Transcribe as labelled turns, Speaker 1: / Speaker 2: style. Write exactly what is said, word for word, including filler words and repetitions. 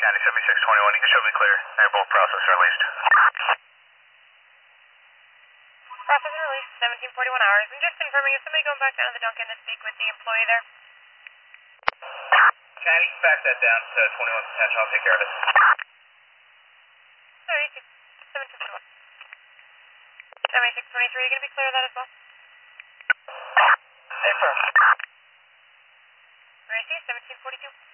Speaker 1: County seventy-six twenty-one, you can show me clear. Airbolt process released.
Speaker 2: Process released, seventeen forty-one hours. I'm just confirming, is somebody going back down to the Duncan to speak with the employee there?
Speaker 1: County, back that down to twenty-one potential, I'll take care of it.
Speaker 2: seventy-six, seventeen forty-one. seventy-six twenty-three, are you going to be clear of that as well?
Speaker 1: Affirm.
Speaker 2: Gracie, seventeen forty-two.